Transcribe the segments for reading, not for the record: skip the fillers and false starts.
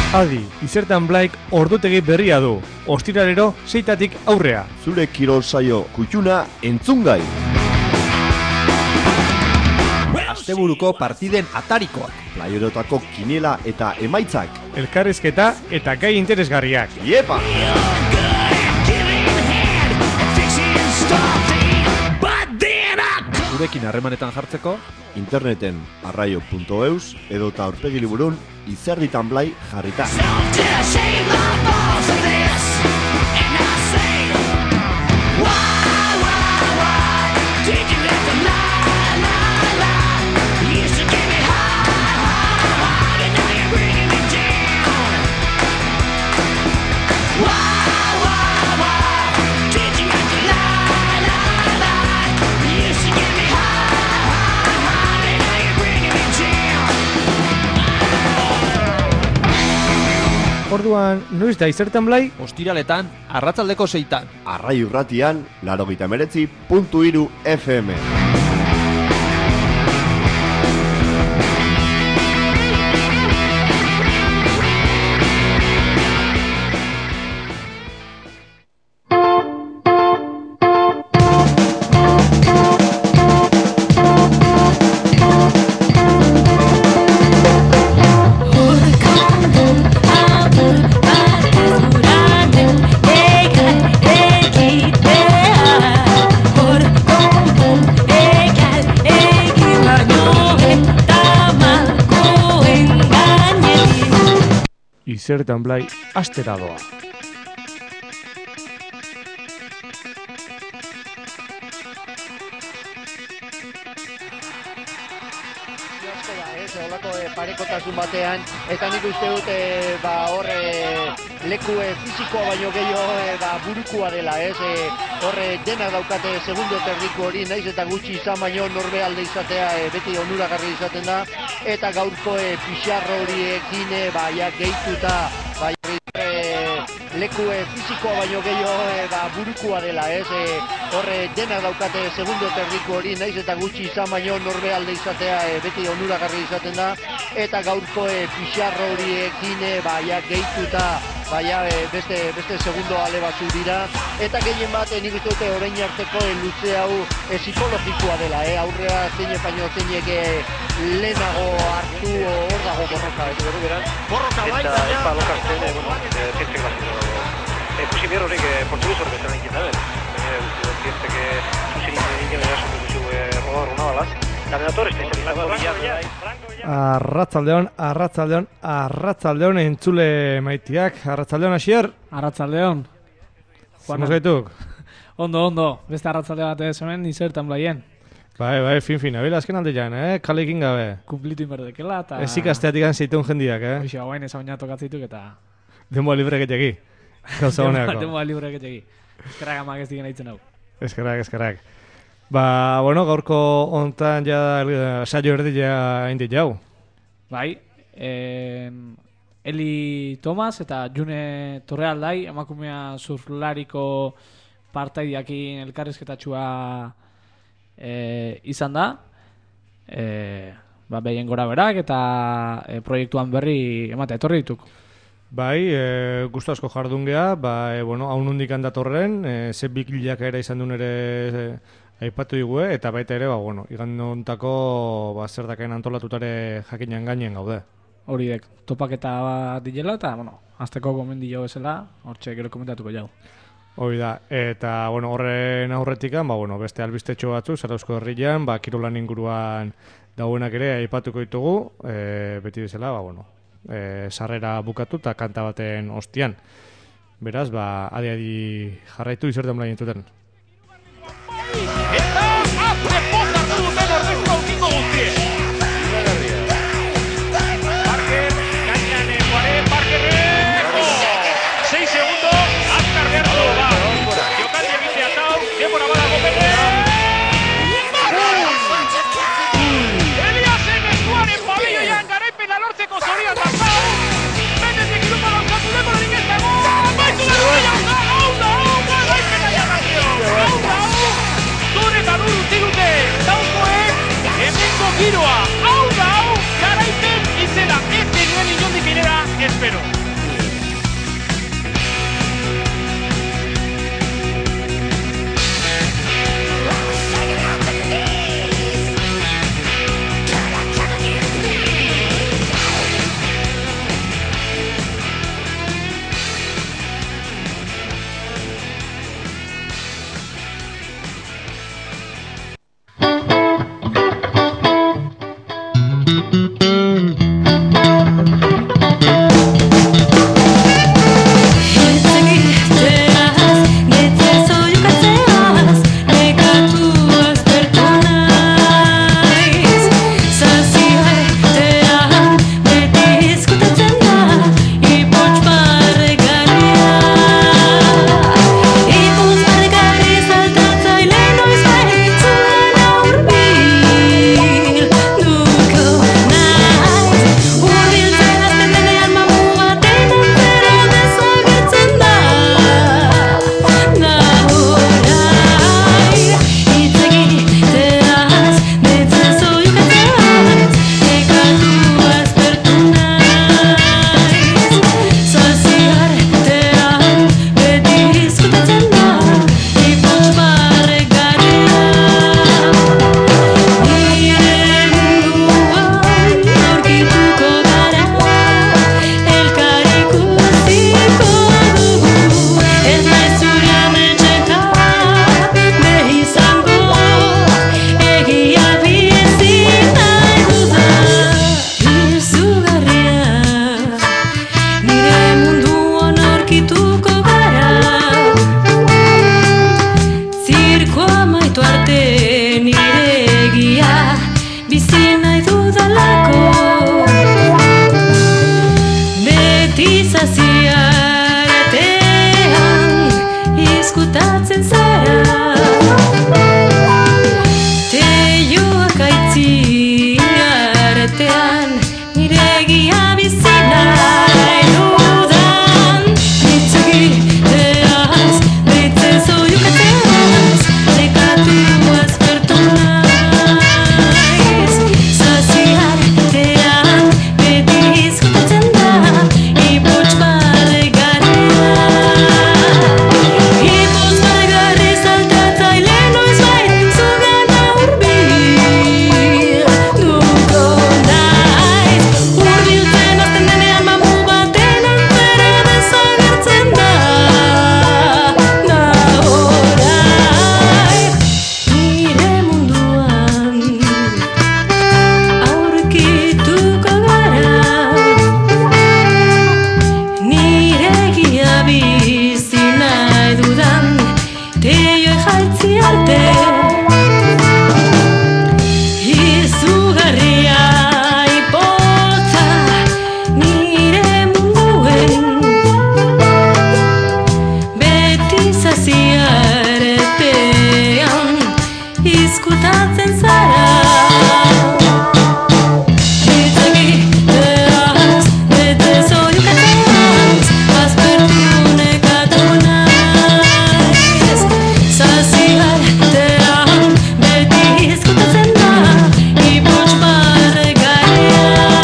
Adi, Izertan Blaik ordutegi berria du. Ostiralero 6tatik aurrea. Zure kirol saio kutxuna entzungai. Asteburuko partiden atarikoak. Playerotako kiniela eta emaitzak. Elkarrizketa eta gai interesgarriak. Iepa! Zurekin harremanetan jartzeko interneten arraio.eus edota aurpegi liburun Izerditan Blai jarrita. Orduan, noiz da Izertan Blai? ostiraletan arratsaldeko 6tan. Arraio irratian 89.3 FM. Izertan Blai astera doa. Olako parekotasun batean, eta nik uste dut leku fizikoa baino gehiago burukua dela, horre denak daukate segundo terdiko hori, naiz eta gutxi izan baino norbe alde izatea beti onuragarri izaten da, eta gaurko pixarro horiekin gehituta leku fizikoa baino gehiago burukua dela, horre denak daukate segundo terdiko hori, naiz eta gutxi izan baino norbe alde izatea beti onuragarri izaten da, eta gaurko pixarro horiekin gehituta beste segundo ale batzu dira, eta gehien bat nik uste dute orain arteko luze hau psikologikoa dela, aurrea zeinek baino zeinek lehenago hartu hor dago borroka, borroka bai, eta ez lokartzen, zientzek bazito. Ikusi behar horiek portugis horrek ezaren ikieta, zientzek zuzen ingen erasun duzu rodar una balaz. Caminador especializado. Arratsaldeon entzule maitiak. Arratsaldeon Asier. Arratsaldeon. Zer gaituk? Ondo. Beste arratsalde bat ez hemen Izertan Blaien. Bai, fin. Abela azken aldean, kalekin gabe. Kumplitu inberdekela eta... Ez ikasteatik anzeitun jendiak, Hoxe, guain ez baina tokatzeituk eta... Denboa libreketegi. Gauza honeako. Denboa libreketegi. Eskerrak amak ez digen aitzen hau. Eskerrak. Gaurko hontan ja saio erdia indi jau. Bai, Eli Tomas eta June Torrealdai, emakumea surflariko partaideakin elkarrizketatxua izan da. Behien gora berak eta proiektuan berri emate etorri dituk. Bai, gustu asko jardun geha, hau nondik handatorren, ze bikilak ere izan duen ere aipatu digue, eta baita ere, igandontako zer dakaen antolatutare jakinan gainen gaude. Horidek, topaketa bat dilela eta, azteko gomendio bezala, hortxe gero komentatuko jau. Hori da, eta horren aurretikan, beste albistetxo batzu, Zarauzko herrian, kirolan inguruan dauenak ere aipatuko ditugu, beti bezala, sarrera bukatu eta kanta baten ostian. Beraz, adi jarraitu Izertan Blai entzuten. Eta apure pozartu duten ordezko aukingo guztien. Parker, gainean Parkerrek. 6 segundo, azkar behar du. Jokaldi egitea tau, denbora badago bete. Eliasen eskuaren pabilloian garaipena lortzeko zorian dazau. Benetik irupa gauzatu denbora dingez dago. Baitu da, garaipena jarrazio. dudalako beti zaziaratean izkutatzen zara teioak aitzi artean nire egia bizina dudan itzugiteaz bitze zoiukateaz nekatu azpertu naiz zaziartean beti izkutatzen da ipotx barregarria ipotx barregarri saltatzaile noizbait zugana hurbil duko naiz hurbiltzen hasten denean mamu baten antzera desagertzen da orain nire munduan aurkituko gara nire egia bizi nahi dudan teioek jaitzi arte izugarria ipotza nire munduen beti zaziaretean izkutatzen zara itzegiteaz bete zoiukateaz azpertu nekatu naiz zaziartean beti izkutatzen da ipotx barregarria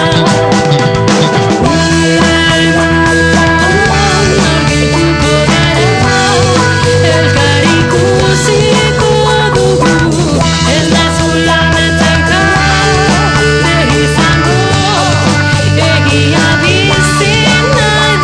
argituko gara elkar ikusiko dugu ez da zulanetzeka izango egia bizi nahi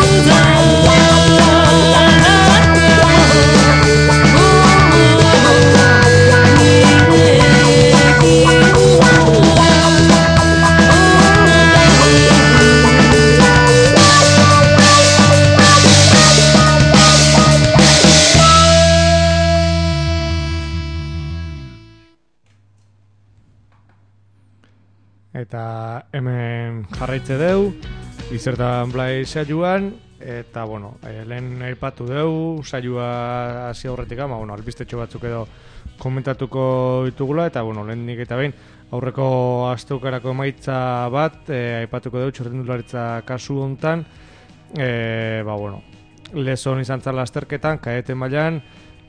Eta hemen jarraitze deu, izertan blai saioan, eta, bueno, lehen aipatu deu, saioa hasi aurretik, bueno, albistetxo batzuk edo komentatuko ditugula, eta, bueno, lehen nik eta behin, aurreko asteukarako emaitza bat, aipatuko deu, txirrindularitza kasu hontan, bueno, lezon izan zala azterketan, kaete mailan,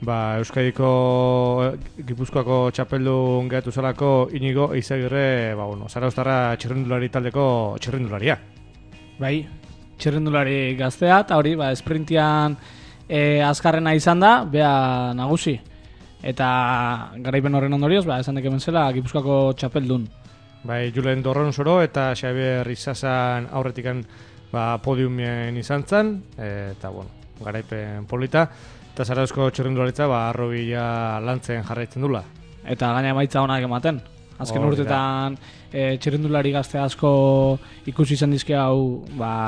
Euskadiko Gipuzkoako txapeldun gehatu zelako Inigo Eizagirre, Zarauztarra txirrindulari taldeko txirrindularia. Bai, txirrindulari gaztea, eta hori, esprintian azkarrena izan da, bea nagusi. Eta garaipen horren ondorioz, esan deke zela Gipuzkoako txapeldun. Bai, Julen Dorronsoro eta Xabier Rizazan aurretikan podiumien izan zen, eta, garaipen polita. Eta Zarauzko txirrindularitza arrobila lantzen jarraitzen dula. Eta gaina emaitza onak ematen. Azken urtetan txirrindulari gazte asko ikusi izan dizke hau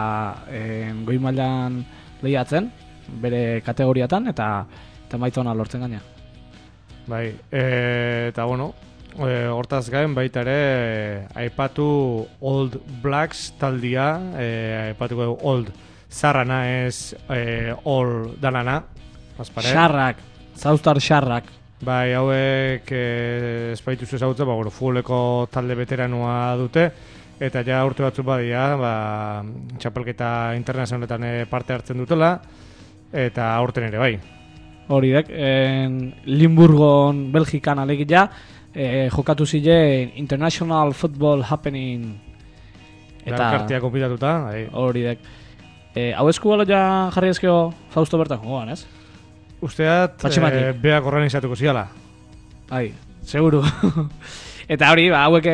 goi mailan lehiatzen, bere kategoriatan, eta emaitza onak lortzen gaina. Bai, eta hortaz gain baita ere aipatu Old Blacks taldia, aipatuko dugu Old Zarrana ez All Danana. Xarrak, Zauztar xarrak. Bai, hauek espaituzu ezagutzen, futboleko talde veteranoa dute, eta ja urte batzuk badia, txapelketa internazionaletan parte hartzen dutela, eta aurten ere bai. Horidek, Limburgon, Belgikan alegia, jokatu ziren International Football Happening. Eta kartia konpitatuta. Horidek. Hau esku balo ja jarri ezkeo Fausto bertan joan, ez? Usteat, beak organizatuko ziala. Bai, seguru. Eta hori, hauek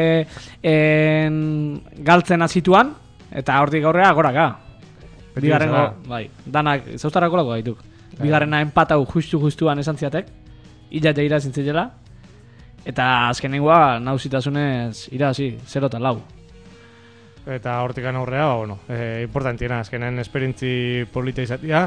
galtzen azituan, eta hortik aurrea goraka. Bigarrengo, bai, danak Zauztarrako lako gaituk. Bigarrena empatau justuan esan ziatek, ila jaira zintzela, eta azkenengoa nausitasunez irazi, 0-4. Eta hortikan aurrea, importantiena, azkenen esperientzi polita izatea,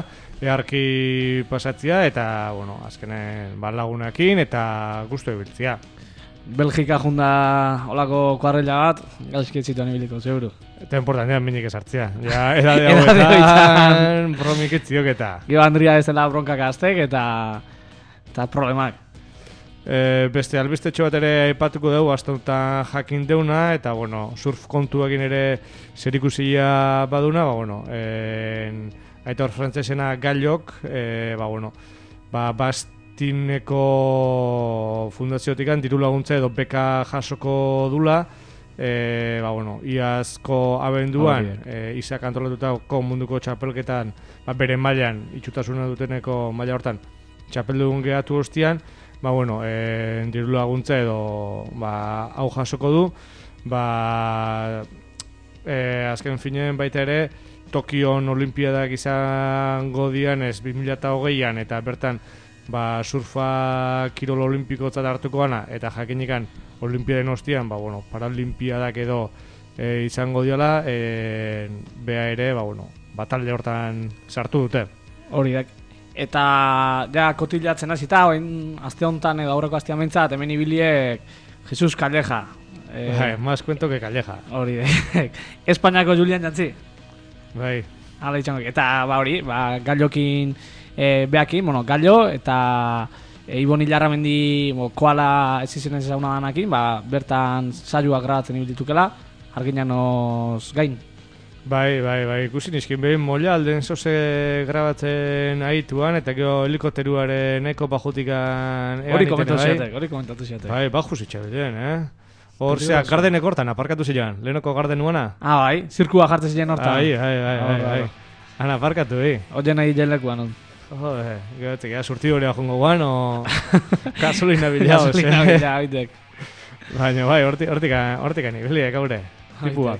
eharki pasatzia, eta, azkenen lagunekin, eta gustu ebiltzia. Belgika junda olako kuarrela bat, gaizki zituan ibiliko, seguru. Eta importantean minik esartzea. Ja, edade Edade hauetan bromik etziok eta. Gio Andria ez dela bronkak aztek eta problemak. Beste albistetxo bat ere aipatuko dugu, astautan jakin deuna, eta bueno, surf kontuakin ere zerikusia baduna, Aitor frantzesena Gallok, Bastineko fundaziotikan diru laguntza edo beka jasoko dula, iazko abenduan izak antolatutako munduko txapelketan bere mailan, itxutasuna duteneko maila hortan txapeldun gehatu ostian, diru laguntza edo hau jasoko du, azken finean baita ere Tokion Olimpiadak izango dian ez 2020an eta bertan surfa kirol olimpikotzat hartuko gana eta jakinikan Olimpiaden ostian Paralimpiadak edo izango diola bea ere talde hortan sartu dute. Hori da. Eta ja kotilatzen hasita, orain aste honetan edo aurreko astean behintzat hemen ibiliek Jesus Calleja. Más cuento que Calleja. Hori da. Espainiako Julian Jantzi. Bai. Hala itxango. Eta Gallokin beakin, Gallo eta Ibon Ilarramendi koala ez izen ez zauna danakin, bertan saioak grabatzen ibilitukela, Arginanos gain. Bai, ikusi nizkin behin molla alden zoze grabatzen aituan, eta gero helikopteruaren eko bajutikan hori komentatu ziatek. Bai, baju zitxabilen, Hor zeak gardenek hortan aparkatu zilean, lehenoko gardenuana. Bai, zirkua jartzen zilean hortan. Bai. Ana aparkatu, Oien nahi jenlekuan hon. Jode, gero surtidorea jongo guan, o gasolina bilago, Gasolina bilago, haitek. Baina, bai, hortikan ibiliek, haure, tipuak.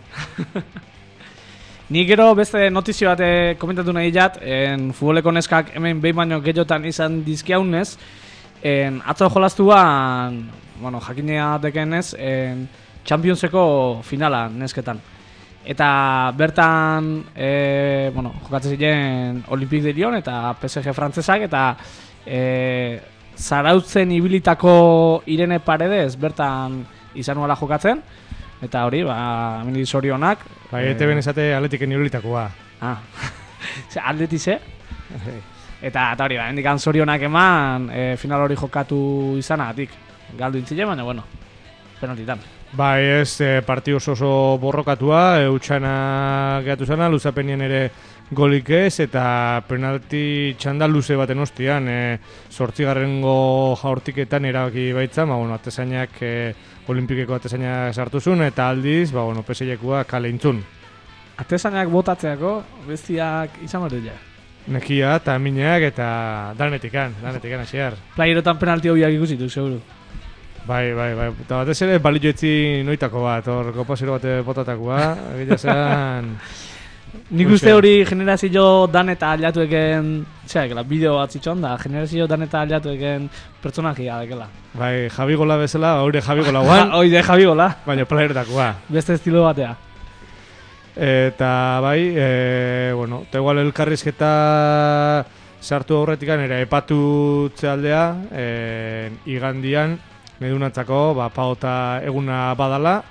Ni gero beste notizio bat komentatu nahi jat, futboleko neskak hemen behin baino gehiotan izan dizkiaunez, atzo jolastuan, jakinea dekenez, Championseko finala nesketan. Eta bertan, jokatzen ziren Olympique de Lyon eta PSG frantzesak, eta zarautzen ibilitako Irene Paredes bertan izan nuela jokatzen. Eta hori, hemen zorionak. ETB esate atletiken ibilitakoa. Atletize. Eta hori, hendikan zorionak eman final hori jokatu izanagatik. Galdu intzile, baina, penaltitan. Partidu oso borrokatua, eutxana gehatu zana, luzapenien ere golik ez, eta penalti txanda luze baten ostian, 8. jaurtiketan erabaki baitzan, atezainak, olimpikeko atezainak sartuzun, eta aldiz, peseilekua kale intzun. Atezainak botatzeako, bestiak izan berdila. Nekia eta mineak eta danetikan hasier. Playerotan penalti hobiak ikusitu, seguru. Bai, eta batez ere balioetzi noitako bat, hor kopasero bate botatakoa, egia zen... Nik uste hori generazio dan eta aliatueken, bideo bat zitxon da, generazio dan eta aliatueken pertsonakia dekela. Bai, Javi Gola bezala, hori Javi Gola guan. Hori de Javi Gola. Baina playertakoa. Beste estilo batea. Eta bai, eta igual elkarrizketa sartu aurretikan ere epatutze aldea, igandian, medunatzako, paota eguna badala,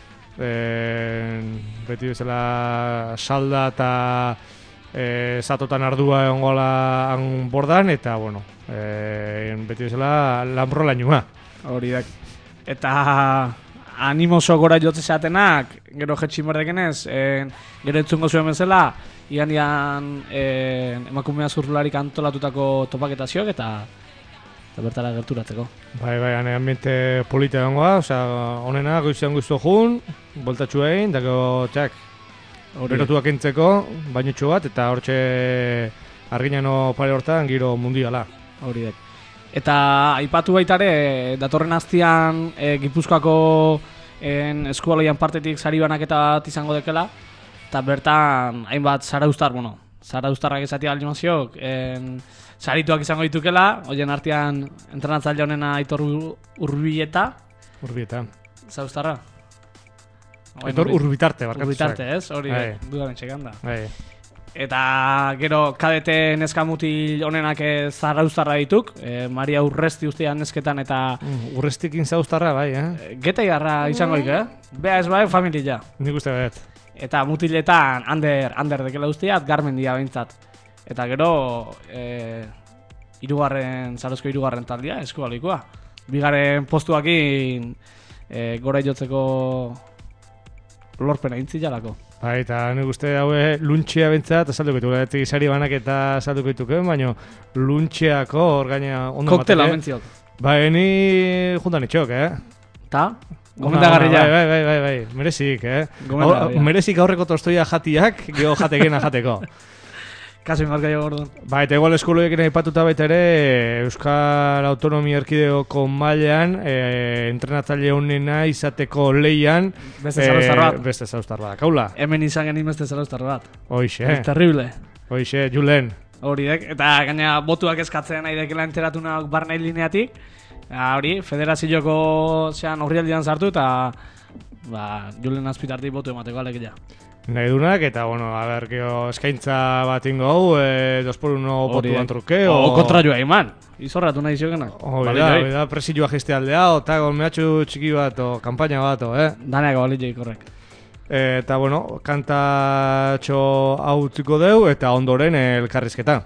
beti bezala salda eta zatotan ardua egongola bordan, eta beti bezala lanbrolainua. Hori da. Eta animoso gora jotze zatenak, gero jetxin berdekenez, gero entzungo zuen bezala, iganian emakumea zurrularik antolatutako topaketazioak eta bertara gerturatzeko. Bai, ambiente polita egongoa, honena goizean guztu jun, boltatxu egin, dago txak, berotuak entzeko, bainutxo bat, eta hortxe Arginano pare hortan giro mundiala. Hori da. Eta aipatu baitare, datorren aztian Gipuzkoako eskualoian partetik sari banaketa bat izango dekela, eta bertan hainbat zarauztarrak ezatia aldimaziok, sarituak izango ditukela, hoien artean entrenatzaile honena Aitor Urbieta. Zauztarra? Aitor Urbitarte, barkatu. Urbitarte, ez? Hori, dudaren txekan da. Eta gero kadete neskamutil honenak Zarauztarra dituk, Maria Urresti ustean nesketan eta... Urrestikin Zarauztarra, bai, Geta jarra izango Bea ez bai, familia. Nik uste bet. Eta mutiletan Ander dekela usteat, Garmen dia behintzat. Eta gero, Zarauzko irugarren taldea, eskualikoa. Bigarren postuakin gora jotzeko lorpena intzilalako. Bai, eta nik uste haue luntxea bentzat, azalduko ditu, eta izari banak eta azalduko dituko, baina luntxeako hor gaina ondo mateke. Koktela mentziok. Bai, ni juntan itxok, Ta? Gomendagarria. Bai, merezik, Merezik aurreko tostoia jatiak, geho jatekena jateko. Kaso inmarka jo gordon. Ba, eta igual eskoloekin aipatuta baita ere, Euskal Autonomia Erkideoko mailan, entrenatzaile honena izateko leian, Beste Zarauztar bat. Beste Zarauztar bat, kaula. Hemen izan genin beste Zarauztar bat. Hoixe. Terrible. Hoixe, Julen. Horiek, eta gaina botuak eskatzen nahi dekela enteratunak barnei lineatik. Hori, federazioko horrialdean sartu eta Julen azpitartik botu emateko alekia. Nahi dunak, eta, eskaintza bat ingo hau, 2x1 botuan truke, o kontra joa iman, izorratu nahi ziogenak. Da, presioa jeste aldea, eta mehatxu txiki bat, o kampaina bat, Daneako balitzeik horrek. Eta, kantatxo hau utziko deu, eta ondoren elkarrizketa.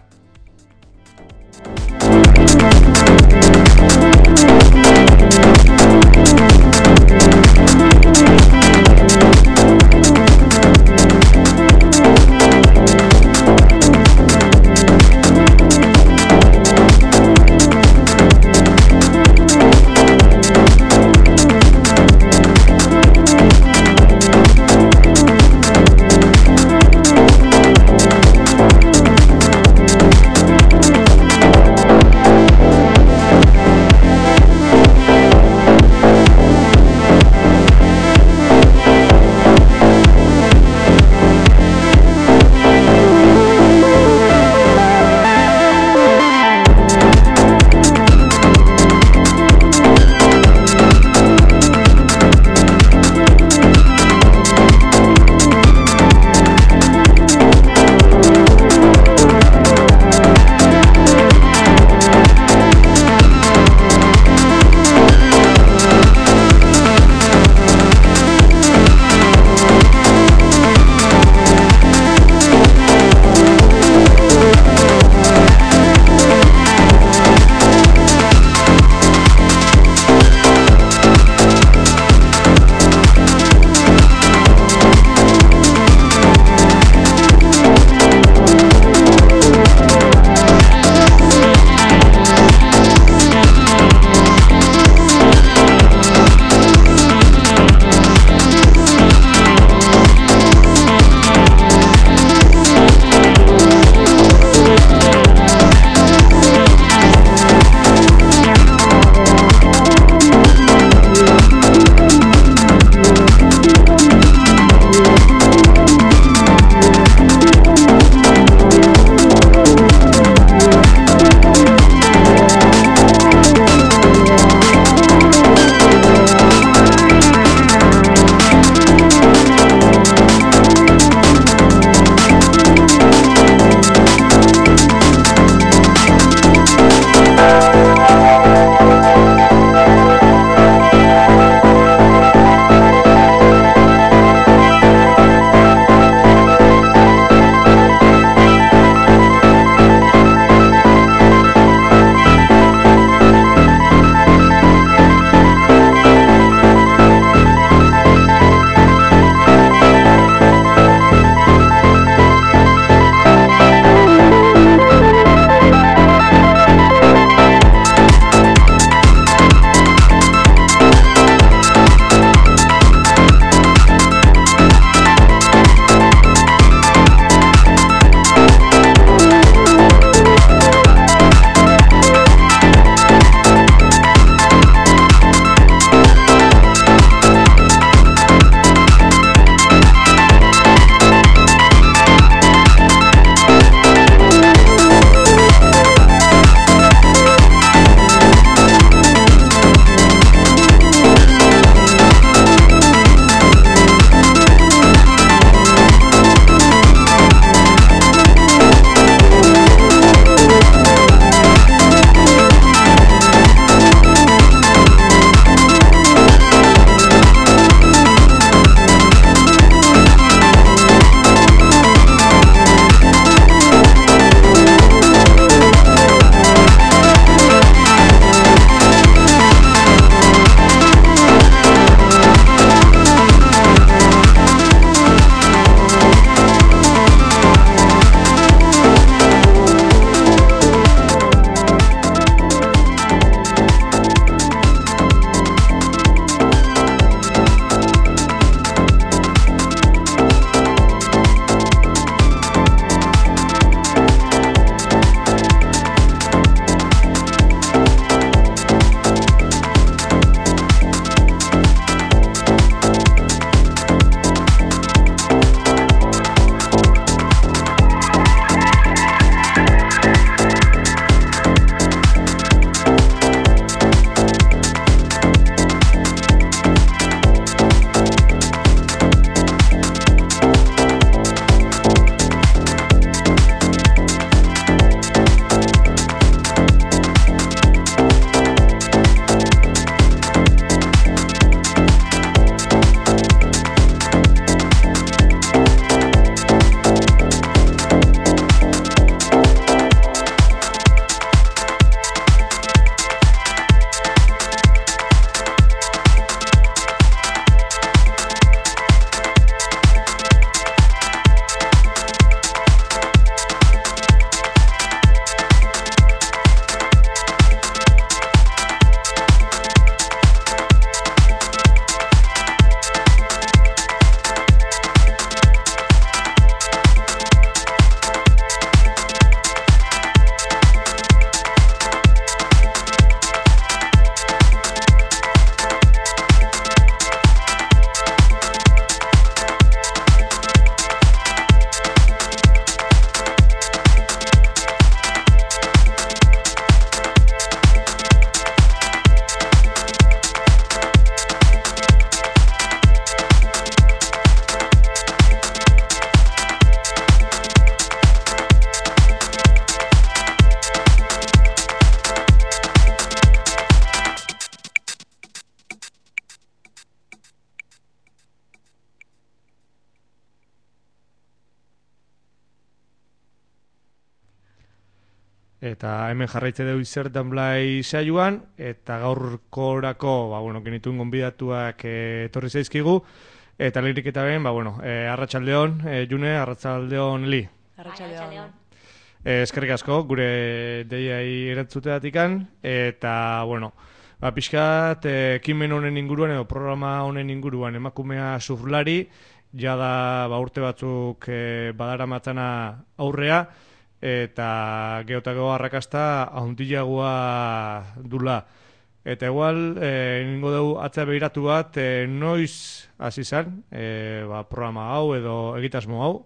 Eta hemen jarraitze dugu izertan blai saioan, eta gaurkorako, genituen gonbidatuak etorri zaizkigu, eta lirik eta ben, arratsaldeon, June, arratsaldeon Li. Arratsaldeon. Eskerrik asko, gure deiai erantzuteatikan, eta, pixkat, ekimen honen inguruan, edo programa honen inguruan, emakumea surflari, jada urte batzuk badara matzana aurrea, eta geotako arrakasta handiagoa dula. Eta igual, ningo dugu atzea behiratu bat, noiz hasi zen, programa hau edo egitasmo hau?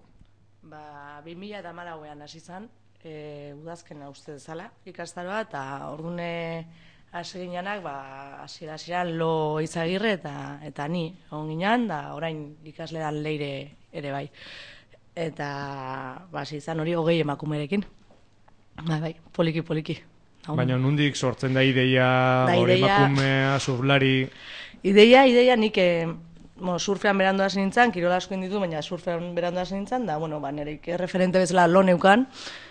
2014an hasi zen, udazkena uste dezala ikastaroa, eta ordune hasi ginenak, hasiera Lo Izagirre eta ni egon ginen, da orain ikaslean Leire ere bai. Eta hasi izan hori 20 emakumerekin. Bai, poliki. Baina nondik sortzen da ideia emakumea, surflari? Ideia nik surfean berandu hasi nintzen, kirola asko inditu, baina surfean berandu hasi nintzen, da, nireik referente bezala lo neukan,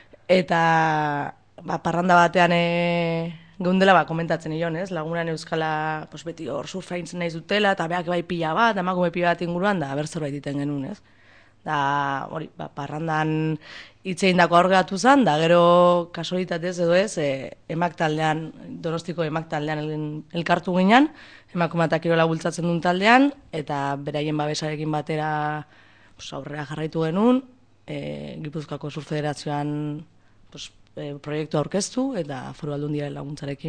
eta parranda batean geundela komentatzen nion, lagunan euskala beti hor surfaintzen nahi zutela, eta beak bai pila bat, emakume pila bat inguruan, da berzerbait iten genuen, Da, parrandan itzein dako aurgatu zen, da gero kasualitatez edo emak taldean, Donostiko emak taldean elkartu ginen, emakume eta kirola bultzatzen duen taldean, eta beraien babesarekin batera aurrera jarraitu genuen, Gipuzkoako Surf Federazioan proiektu aurkeztu, eta Foru Aldundiaren laguntzarekin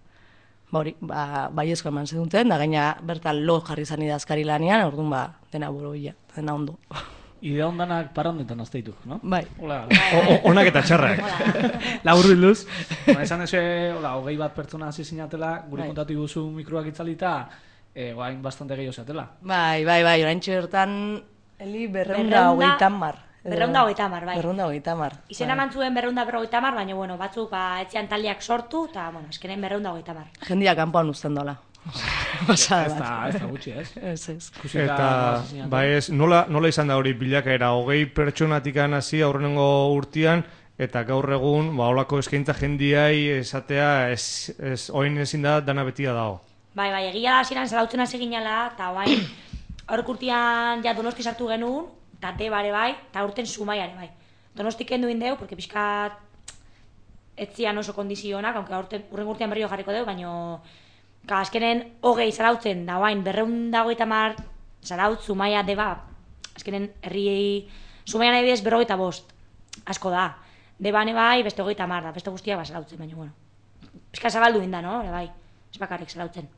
baiezko eman zeduten, da gaina bertan lo jarri zan idazkari lanean, orduan dena borobila, dena ondo. Idea ondanak parrandetan azteituk, no? Bai. Onak eta txarrak. Labur bilduz. Esan dezu, 20 bat pertsona hasi zinatela, gure kontatu iguzu mikroak itzalita, guain bastante gehiago zatela. Bai, orain txertan, Eli, 230 mar. 230, bai. 230. Izen eman zuen 230, baina, batzuk etxean taldeak sortu, eta, eskenen 230. Jendia kanpoan uzten dola. Ez da gutxi, ez? Ez. Eta, nola izan da hori bilakaera, 20 pertsonatikan hasi aurrenengo urtean, eta gaur egun, holako eskaintza jendiai esatea, oin ezin da dana betia dago. Bai, egia da hasieran zarautzen hasi ginela, eta oain, aurrek urtean Donosti sartu genuen, eta Debare bai, eta urten Zumaiare bai. Donostik kendu indeu, porque pixkat etzian oso kondizionak, aunque urren urtean berrio jarriko deu, baina azkenen 20 zarautzen, da oain 230 zarautz, Zumaia, Deba, azkenen herri Zumaia nahi bidez 45, asko da. Debane bai, beste 30 da, beste guztia zarautzen, baina, pixka zabaldu inda, no? Bai, ez bakarrik zarautzen.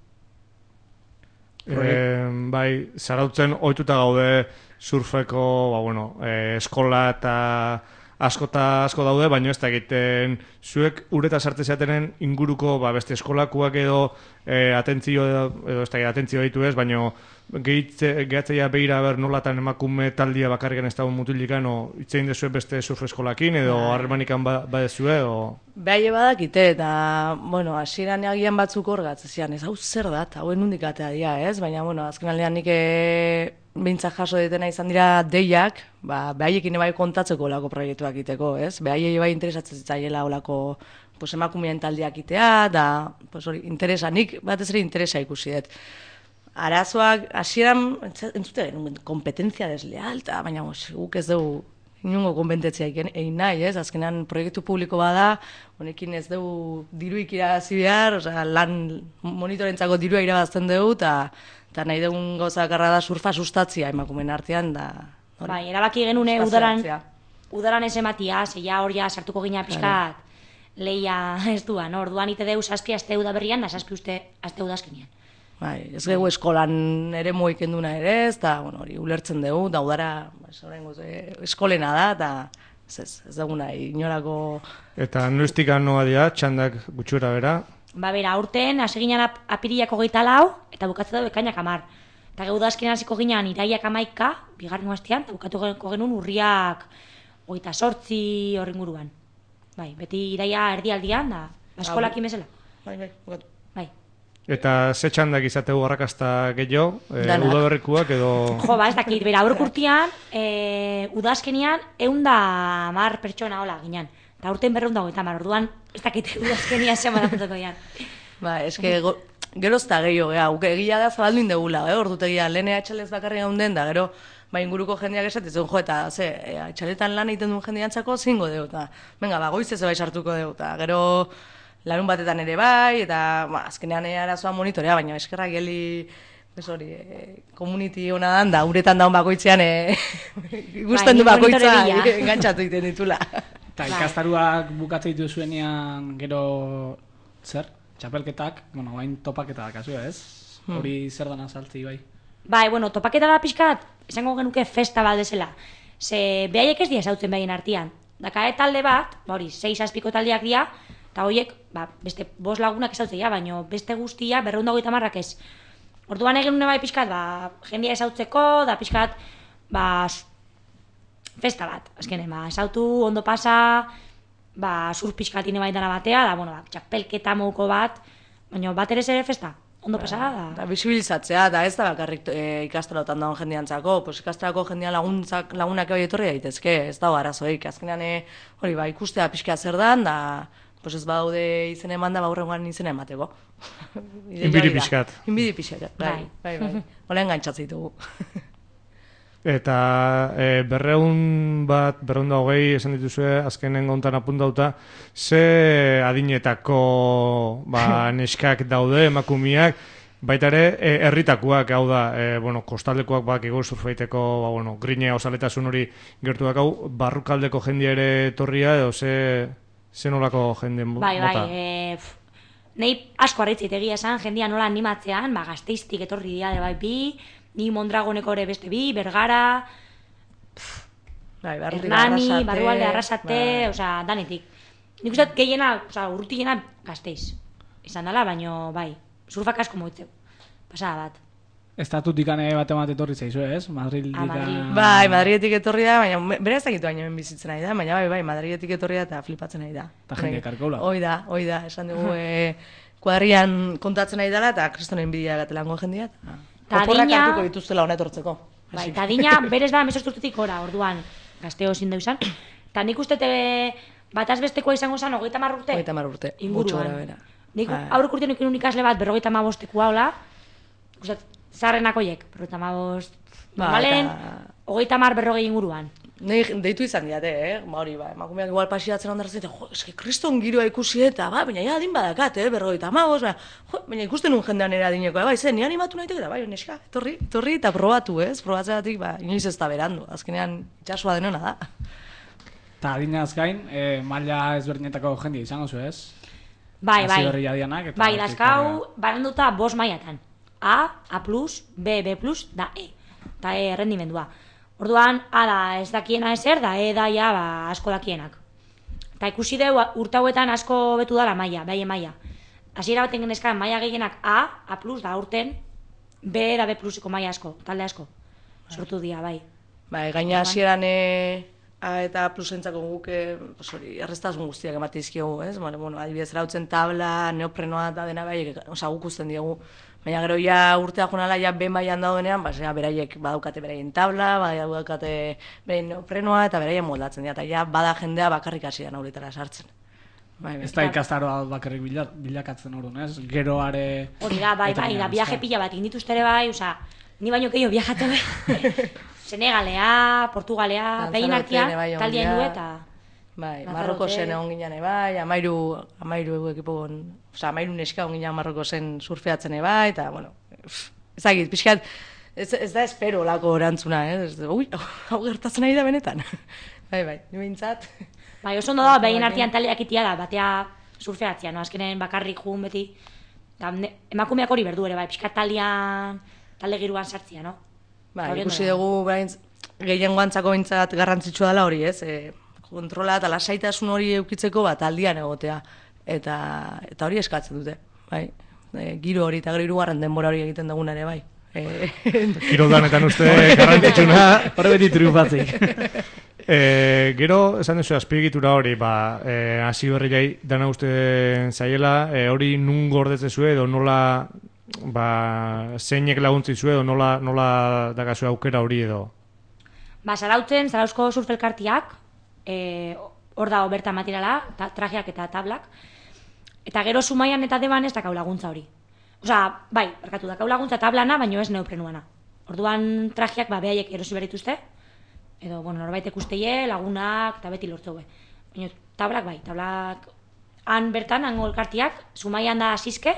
Bai, zarautzen ohituta gaude surfeko, eskola eta asko daude, baina ez da egiten zuek ureta sartze zeatenen inguruko beste eskolakuak edo atentzio edo ez da atentzio ditu ez, baina gehatzeia behira nolatan emakume taldia bakarrikan ez dago mutilikan o itzein dezuek beste surf eskolakin edo harremanikan badezue o... Behai badakite eta, hasieran agian batzuk hor gatzezian, ez hau zer dat, hauen hundik atea dira, ez? Baina, azken aldean nik behintzak jaso detena izan dira deiak, behaiekin bai kontatzeko olako proiektuak iteko, ez? Behaiei bai interesatzen zitzaiela olako emakumeen taldeak itea, da, interesa, nik batez ere interesa ikusi dut. Arazoak, hasieran, entzute genuen, kompetentzia desleal, baina guk ez dugu inungo konbentetzia egin nahi, ez? Azkenean proiektu publiko bada, honekin ez dugu diruik irabazi behar, lan monitorentzako dirua irabazten dugu, eta nahi dugun gauzakarra da surfa sustatzia emakumeen artean, da... Bai, erabaki genune udaran ez ematia, zeia hor sartuko gina pixkat leia ez duan, orduan ite deu 7 aste udaberrian, da 7 aste udazkenean. Bai, ez gego eskolan ere moiken duna ere, ez da, hori ulertzen dugu, da udara eskolena da, eta ez duguna inolako... Eta noiztikan noa dira, txandak gutxura bera? Bera, aurten, hasi ginen apirilako 24, eta bukatzen dugu ekainak 10. Eta geu udazkenean hasiko ginen iraiak 11, bigarren hastean, eta bukatuko genuen urriak 28 horren guruan. Bai, beti iraia erdialdian, da, eskolakin bezala. Bai, bukatu. Bai. Eta ze txandak izategu arrakasta gehiago, udaberrikuak edo... Ez dakit, aurrek urtean, udazkenean 110 pertsona hola ginen. eta urten 250, orduan, ez dakit udazkenia zema daputuko dian. Ba, eske geroz eta gehiago, egia da zabaldu indegula, ordutegia, lehen atxalez bakarri gaunden, da gero, ba, inguruko jendeak esatzen, jo, eta, atxaletan lan egiten duen jendeantzako zingo deu, eta, venga, ba, goiz ez bai sartuko deu, eta gero, larun batetan ere bai, eta, ba, azkenean arazoa monitorea, baina eskerrak geli, hori, community hona dan, da, uretan daun bakoitzean, ikusten du bakoitza, engantzatu egiten ditula. Eta ikastaruak bukatzen ditu zuenean, gero, zer? Txapelketak, bueno, bain topaketa da kasu, ez? Hori zer dana saltzi, bai? Bai, bueno, topaketa da pixkat, esango genuke festa baldezela. Ze behaiek ez dira esautzen behaien artian. Daka talde bat, ba hori, 6-7 taldeak dira, eta horiek, ba, beste 5 lagunak esautzea, baina beste guztia 250 ez. Orduan egin bai pixkat, ba, jendia esautzeko, da pixkat, ba, festa bat. Azkenen, ba, esautu, ondo pasa, ba, surf pixkatine bai dana batea, da, bueno, ba, txapelketa moduko bat, baina bat ere zere festa. Ondo pasada da. Da, bisibilizatzea, da ez da bakarrik ikastarotan dagoen jendeantzako, pues ikastarako jendean lagunak bai etorri daitezke, ez dago arazoik. Azkenean hori ba ikustea pixka zer dan, da pues ez badaude izen eman da aurrengoan izen emateko. Inbidi pixkat. Inbidi pixkat, bai. Hola engantzatzen ditugu. Eta 220 esan dituzue, azkenen gontan apuntauta, ze adinetako neskak daude, emakumiak, baita ere, herritakoak, hau da, kostaldekoak bakigu surfeiteko, grine osaletasun hori gertu dakau, barrukaldeko jendia ere torria, edo ze nolako jendien mota? Bai, nahi asko harritzit egia esan, jendia nola animatzean, Gasteiztik etorri dira, bai bi, ni Mondragoneko ere beste bi, Bergara, Hernani, Barrualde, Arrasate, osea, danetik. Nik uste gehiena, osea, urrutiena Gasteiz. Izan dela, baino, bai, surfak asko moitzeu. Pasada bat. Estatutik bat etorri zaizu, ez? Madridik. Bai, Madridetik etorri da, baina bera ez dakitu baino hemen bizitzen nahi da, baina bai, Madridetik etorri da eta flipatzen nahi da. Eta jende karkaula. Hoi da, esan dugu kuadrian kontatzen nahi dela eta kristonen bidia gatelango jendia. Oporrak hartuko dituztela hona etortzeko. Bai, eta adina berez da 18 urtetik gora, orduan, gazteo ezin deu izan. Eta nik uste bataz bestekoa izango zen 30 urte. 30 urte, inguruan. Nik aurrek urtean ikin ikasle bat 55ekoa hola, zaharrenakoiek, 55, normalen, 30-40 inguruan. Deitu izan diate, hori, emakumeak igual pasiatzen ondartzen, eske kriston giroa ikusi eta, baina ja adin badakat, 55, baina ikusten un jendean ere adinekoa, ni animatu nahitek eta, neska, etorri eta probatu, probatzeatik, inoiz ez da berandu, azkenean itxasua denona da. Eta adinaz gain, maila ezberdinetako jendia izango zu, ez? Bai, dazkau, baranduta 5 mailatan. A, A+, B, B+, da E. Eta E errendimendua. Orduan, A da ez dakiena ezer, da E da ja asko dakienak. Eta ikusi deu urte hauetan asko betu dala maila, behaien maila. Hasiera baten genezkan maila gehienak A, A+, da urten, B da B+, maila asko, talde asko. Sortu dira, bai. Bai, gaina hasieran A eta A+entzako guke, erreztasun guztiak emate izkiegu, ez? Adibidez, rautzen tabla, neoprenoa eta dena bai, guk usten diegu. Baina gero ja urtea jonala ja ben mailan daudenean, beraiek badaukate beraien tabla, badaukate beraien neoprenoa eta beraien moldatzen dira, eta ja bada jendea bakarrik hasian auritara sartzen. Ez da ikastaroa bakarrik bilakatzen orduan, ez? Gero are... Hori da, bai, da viaje pila bat indituzte ere bai, ni baino gehiago viajatu bai. Senegalea, Portugalea, behin artean, taldien du eta... Bai, Marrokosen egon ginen bai, amairu ekipo, amairu neska egon ginen Marrokosen surfeatzen bai, eta, ezagit, pixkat, ez da espero lako erantzuna, hau gertatzen nahi da benetan. Bai, ni behintzat. Bai, oso ondo da, behin artean taldeak itia da, batea surfeatzea, azkenen bakarrik jugun beti, emakumeak hori berdu ere, bai, pixkat talde giruan sartzia, no? Bai, ikusi dugu, gehien guantzako behintzat garrantzitsua dela hori, ez? Kontrola eta lasaitasun hori eukitzeko aldian egotea. Eta hori eskatzen dute, bai. Giro hori eta gero hirugarren denbora hori egiten dugun ere, bai. Kiroldanetan uste garrantzitsuna. Hore beti triunfatzik. Gero, esan duzu, azpiegitura hori, hasi berri jai dana uste zaiela, hori nun gordetzezue edo nola zeinek laguntzizue edo nola dakazue aukera hori edo? Zarautzen, Zarauzko surfelkartiak, hor dago bertan materiala, trajeak eta tablak. Eta gero Zumaian eta Deban ez dakau laguntza hori. Osea, bai, barkatu, dakau laguntza tablana, baino ez neoprenuana. Orduan trajeak behaiek erosi berituzte, edo, bueno, norbaitek usteie, lagunak, eta beti lortzeue. Baina tablak bai, tablak han bertan, hango elkartiak, Zumaian da Siske,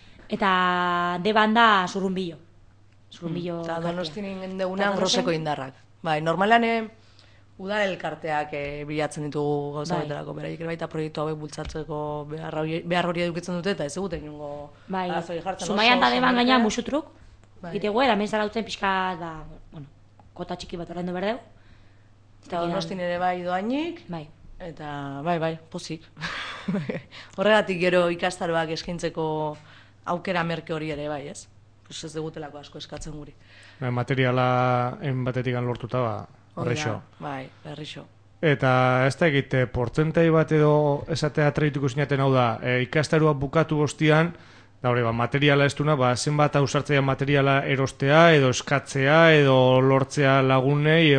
eta Deban da Zurrunbillo. Zurrunbillo Eta Donostin ingen degunean groseko indarrak. Bai, normalan udal elkarteak bilatzen ditugu gauza beterako, beraiek ere baita proiektu hauek bultzatzeko behar hori edukitzen dute, eta ez eguten inongo arazoi jartzen. Zumaian da Deban gaina musutruk, egitegu, da menzara dutzen pixka, bueno, kota txiki bat horrendu berdeu. Eta Donostin ere bai doainik, bai. Eta bai, pozik. Horregatik gero ikastaroak eskaintzeko aukera merke hori ere bai, ez? Pues ez dugutelako asko eskatzen guri. Materiala batetik lortuta, errexo. Bai, errexo. Eta ez da egite, portzentai bat edo esatea traituko zinaten hau da, ikastarua bukatu bostian, da hori, materiala ez duna, zenbat ausartzea materiala erostea, edo eskatzea, edo lortzea lagunei,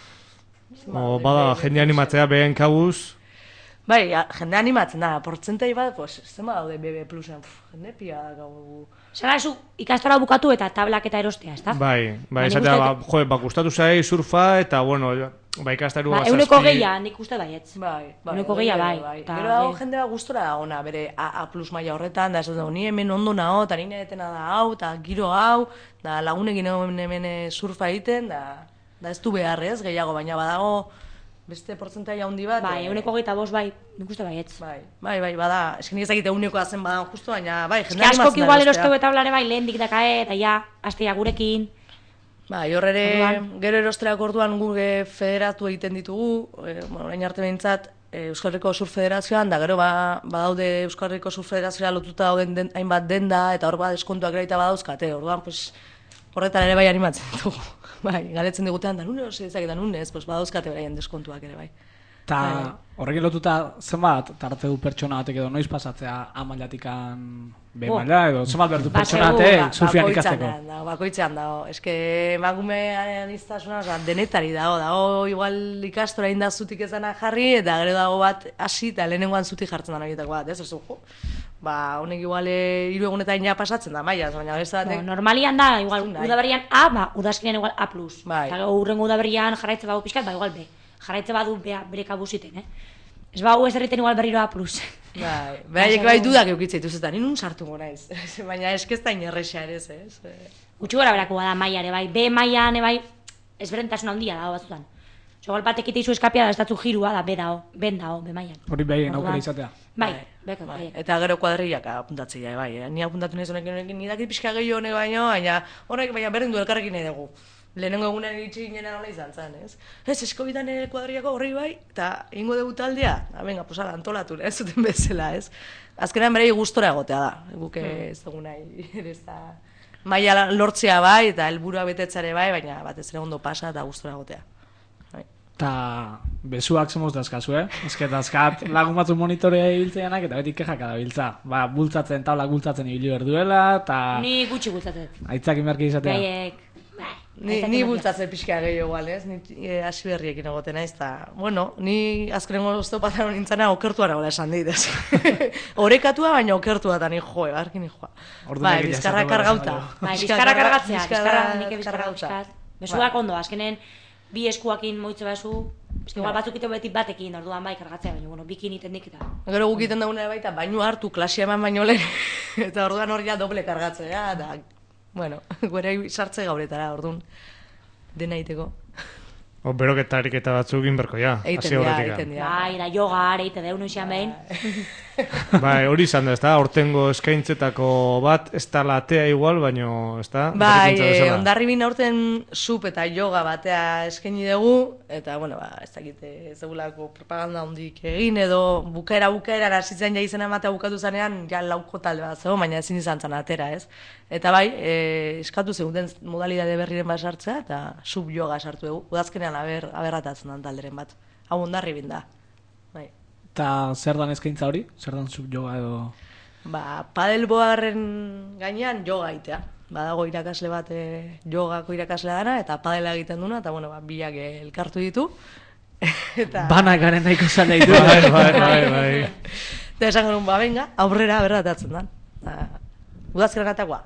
bada, jende animatzea behen kabuz. Bai, jende animatzen da, portzentai bat, pues, zema daude BB Plusen, jende pia da gau. Zara, zu ikastora bukatu eta tablak eta erostea, ez da? Bai, esatea, gustatu zai surfa, eta, bueno, ikastarua zazpi... Euneko gehiago, nik uste baietz. Bai. Euneko gehiago, bai. Gero dago jende bat gustora da ona, bere A plus maila horretan, da esaten ni hemen ondo nao, eta nire etena da hau, eta giro hau, da lagunekin hemen surfa egiten, da ez du beharrez, gehiago, baina badago beste portzentaia handi bat. Bai, euneko 25 bai, nik uste baietz. Bai, bada, esken ez dakite eunekoa zen badan justu, baina bai, jende animatzen da. Askok igual erosteu eta blare bai, lehendik dakae, eta ja, astea gurekin. Bai, horre gero erosterak orduan gure federatu egiten ditugu, orain arte behintzat, Euskal Herriko Sur Federazioan, da gero badaude Euskal Herriko Sur Federazioa lotuta dauden hainbat denda, eta hor deskontuak eraita badauzkate, orduan, pues, horretan ere bai animatzen ditugu. Bai, galetzen digutean, da nune hori ezak eta nunez, pues, badauzkate beraien deskontuak ere bai. Eta horrekin lotuta zenbat tarte du pertsona batek edo noiz pasatzea A mailatikan B maila edo zenbat behar du pertsona batek surfian ikasteko? Bakoitzean dago, eske emakumearen iztasuna denetari dago igual ikastora inda zutik ezana jarri, eta gero dago bat hasi eta lehenengoan zutik jartzen da horietako bat, ez? Honek igual 3 egunetan ja pasatzen da mailaz, baina beste batek... Normalian da, igual, udaberrian A, udazkenean igual A+. Eta urrengo udaberrian jarraitze badu pixkat, igual B. Jarraitze badu bere kabuziten, Ez bau ez erriten igual berriro A+. Bai, behaiek bai dudak eukitzea dituzetan, ninun sartu gona ez. Baina eskesta inerrexea ere ez. Gutxi gora berakoa da maila ere bai. B mailan bai, ezberdintasun handia dago batzutan. Igual batek izu eskapia da, ez datzu jirua da, ben dao, B mailan. Hori behien aukera izatea. Bai. Eta gero kuadrillak apuntatzea, bai. Ni apuntatu nahiz honekin, ni dakit pixka gehiago honek baino, baina berdin du elkarrekin nahi dugu. Lehenengo egunen iritsi ginen nola izan zen, ez? Ez, eskobitan kuadrillako horri bai, eta ingo dugu taldea, venga, posala, antolatu, ez zuten bezala, ez? Azkenean berei gustora egotea da, guke ez dugu nahi, ez da... Maila lortzea bai, eta helburua betetzare bai, baina batez ere ondo pasa eta gustora egotea. Eta besuak zemoz dazkazu, Ez que dazkat lagun batzu monitorea ibiltzeanak eta beti kexaka da biltza. Bultzatzen, tablak bultzatzen ibili berduela, eta... Ni gutxi bultzatzen. Aitzak inberki izatea. Ni bultzatzen pixka gehiago igual, ez? Ni hasi berriekin egoten naiz, eta, bueno, ni azkenengo oztopatan nintzena okertua nagoela esan dit, ez? Orekatua, baina okertua eta ni joe, barkin ni joa. Bai, bizkarra kargauta. Bai, bizkarra kargatzea, bizkarra kargatzea. Besuak ondo, azkenen bi eskuakin moitze bazu, igual batzuk ito beti batekin, orduan bai kargatzea, baina, bueno, bikin iten dik eta... Gero guk iten dagoen baita, baino hartu, klasia eman baino lehen, eta orduan hor ja doble kargatzea, eta... Bueno, guera sartze gauretara, orduan, dena iteko. Beroketarik eta batzuk inberko, ja. Eiten dira. Bai, da yoga, eite deun oizian behin. Bai, hori izan da, ez da, hortengo eskaintzetako bat, ez da latea igual, baino, ez da? Bai, ondarribin aurten sup eta yoga batea eskaini dugu, eta, bueno, ez dakite, zegulako propaganda hondik egin, edo bukaera hasitzen ja izena ematea bukatu zanean, ja lauko talde bat zego, baina ezin izan zan atera, ez? Eta bai, eskatu zeuden modalidade berriren bat sartzea, eta sub yoga sartu dugu, udazkenean aberratatzen dan talderen bat. Hau ondarribin da. Eta zer dan eskaintza hori? Zer dan sub yoga edo... Padelboarren gainean yoga itea. Badago irakasle bat jogako irakaslea dana, eta padela egiten duna, eta bueno, biak elkartu ditu. Eta... Banak garen nahiko zan nahi du. Bai. Eta esan genuen, venga, aurrera berratatzen da. Udazkeran atakoa.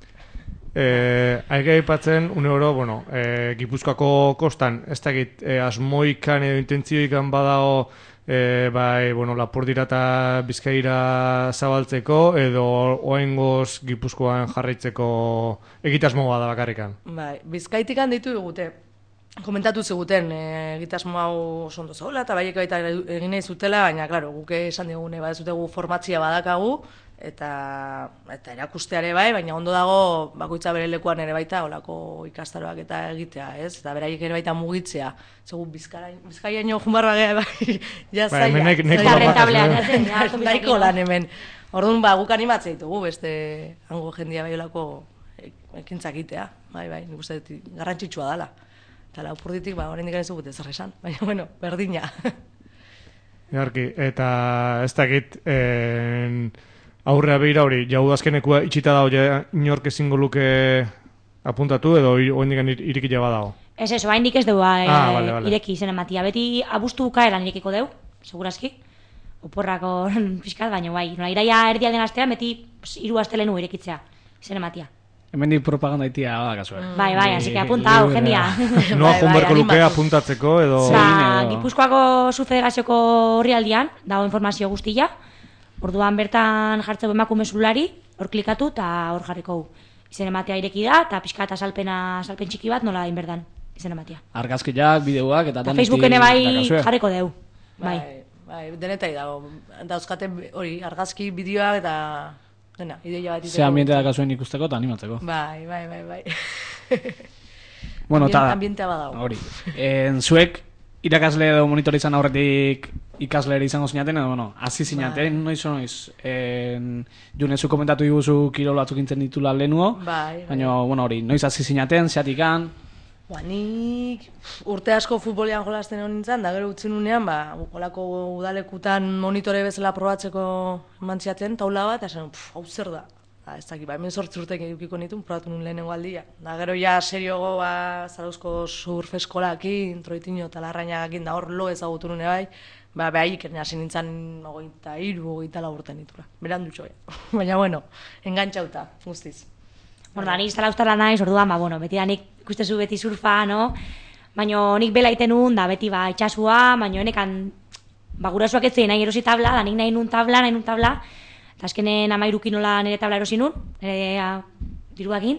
Aike aipatzen, une oro, bueno, Gipuzkoako kostan, ez dakit asmoikan edo intentzioikan badago bai, bueno, Lapurdira eta Bizkaira zabaltzeko edo oengoz Gipuzkoan jarraitzeko egitasmo bada bakarrikan. Bai, Bizkaitikan ditu digute. Komentatu ziguten, egitasmo hau ondo zaula eta baiek baita egin nahi zutela, baina, klaro, guke esan digune, badezutegu formatzia badakagu, eta erakusteare bai, baina ondo dago bakoitza bere lekuan ere baita olako ikastaroak eta egitea, ez? Eta beraiek ere baita mugitzea. Zegu Bizkaiaino junbarra geha bai, ja zaila. Daiko lan hemen. Orduan, guk animatzea ditugu, beste hango jendia bai olako ekintzak egitea. Bai, nik uste garrantzitsua dela. Eta Lapurditik, oraindik ez dugute zer esan, baina, bueno, berdina. Egarki, eta ez dakit, aurrea behira hori, jaudazkenekua itxita dago inork ezingo luke apuntatu edo oendikan irikila badago? Ez, oaindik ez dugu ireki izen ematia. Beti abuztu bukaeran irekiko deu, segurazki. Oporrako pixkat, baina bai. Iraia erdialden astean, beti 3 astelenu irekitzea izen ematia. Hemendik propaganda itia badakazue. Bai, así que apunta, jendia. Noa junberko luke apuntatzeko edo... Gipuzkoako Zu Federazioko horrialdian, dago informazio guztia. Orduan bertan jartzeko emakume zulari, hor klikatu eta hor jarriko izen ematea ireki da, eta pixka eta salpen txiki bat nola inberdan izen ematea. Argazkiak, bideoak eta denetik... Facebookene bai jarriko deu. Bai, denetai dago. Dauzkate hori, argazki, bideoak eta... Dena, ideia bat iteko. Ze ambiente dakazuen ikusteko eta animatzeko. Bai. Bueno, ambientea badago. Hori. Zuek irakasle edo monitor izan aurretik ikaslere izango zinaten, edo, bueno, hasi zinaten, noiz. Junezu komentatu diguzu kirol batzuk intzen ditula lehenuo. Baina, bueno, hori, noiz hasi zinaten, zeatikan... Nik urte asko futbolean jolasten hon nintzen, da gero utzi nunean, holako udalekutan monitore bezala probatzeko mantziaten, taula bat, eta zen, hau zer da? Ez dakit, hemen 8 urtek edukiko nituen, probatu nuen lehenengo aldia. Da gero ja seriogo, Zarauzko surf eskolakin, Troitino eta Larrañagakin, da hor lo ezagutu nune bai, behaiik hasi nintzen 23-24 urte nitura. Beran dutxo, baina bueno, engantxauta, guztiz. Bueno, nik zalauztarra naiz, orduan, beti da nik ikustezu beti surfa, no? Baina nik bela itenun, da beti itxasua, baina honekan, gurasoak ez zein nahi erosi tabla, da nik nahi nun tabla, eta azkenen 13 nola nire tabla erosi nun, nire diruakin,